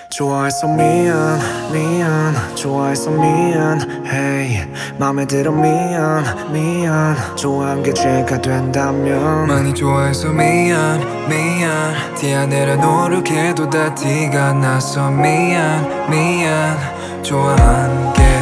좋아해서 미안 미안 좋아해서 미안 hey 맘에 들어 미안 미안 좋아한 게 죄가 된다면 많이 좋아해서 미안 미안 티 안 내려 노력해도 다 티가 나서 미안 미안 좋아한 게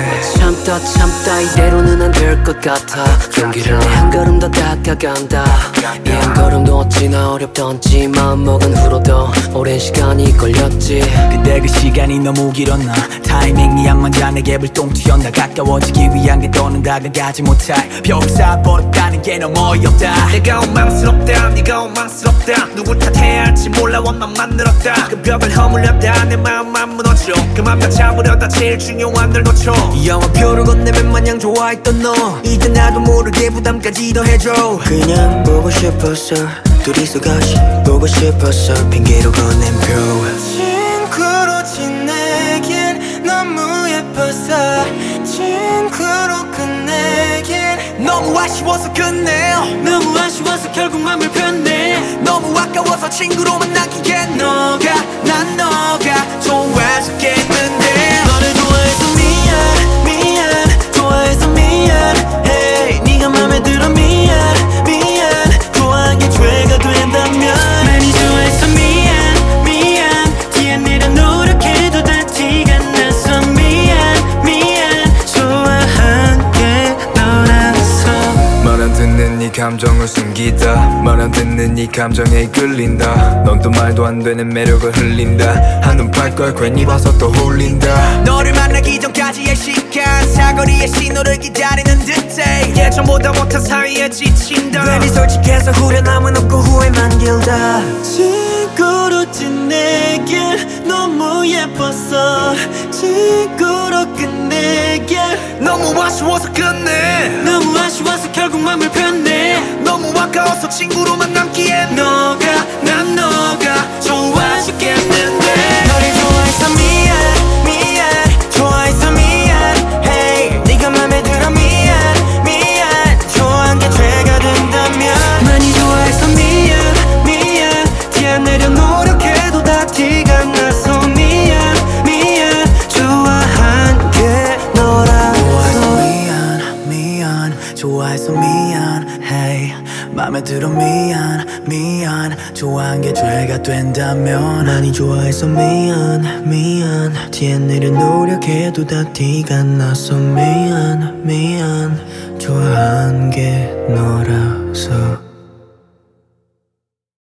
참다 이대로는 안 될 것 같아 용기를 내 한 걸음 더 다가간다 이 한 걸음도 어찌나 어렵던지 마음먹은 후로도 오랜 시간이 걸렸지 근데 그 시간이 너무 길었나 타이밍이 안 맞아 내게 불똥 튀었나 가까워지기 위한 게 더는 다가가지 못할 벽을 쌓아버렸다는 게 너무 어이없다 내가 원망스럽다 네가 원망스럽다 누굴 탓해야 할지 몰라 원망만 늘었다 그 벽을 허물렸다 내 마음만 무너져 그 맘 다 잡으려다 제일 중요한 걸 놓쳐 영화표를 건네면 마냥 좋아했던 너 이제 나도 모르게 부담까지 더해줘 그냥 보고 싶었어 둘이서 같이 보고 싶었어 핑계로 건넨 표 친구로 지내길 너무 예뻤어 친구로 끝내길 너무 아쉬워서 끝내요 너무 아쉬워서 결국 맘을 편내 너무 아까워서 친구로만 남기게 너가 난 너가 좋아졌겠는데 너를 좋아해서 미안 미안 좋아해서 미안 hey 네가 맘에 들어 미안 미안 좋아한 게 죄가 된다면 많이 좋아해서 미안 미안 뒤에 내려 노력해도 다 티가 나서 미안 미안 좋아한 게 너라서 말 안 듣는 네 감정을 숨기다 말 안 듣는 네 감정에 끌린다 넌 또 말도 안 되는 매력을 흘린다 한눈 팔걸 괜히 봐서 또 홀린다 너를 만나기 전까지의 시간 사거리의 신호를 기다리는 듯해 예전보다 못한 사이에 지친다 괜히 솔직해서 후련함은 없고 후회만 길다 친구로 지내길 너무 예뻤어 친구로 끝내길 너무 아쉬워서 끝내 너무 아쉬워서 결국 맘을 편내 너무 아까워서 친구로만 남기에 너가 난 너가 좋아 죽겠는데 너를 좋아해서 미안 미안 좋아해서 미안 hey 네가 맘에 들어 미안 미안 좋아한 게 죄가 된다면 많이 좋아해서 미안 미안 티 안 내려 노력해도 다 티가 나서 미안 미안 좋아한 게 너라서 미안 미안 좋아해서 미안 hey 맘에 들어 미안 미안 좋아한 게 죄가 된다면 많이 좋아해서 미안 미안 뒤에 내려 노력해도 다 티가 나서 미안 미안 좋아한 게 너라서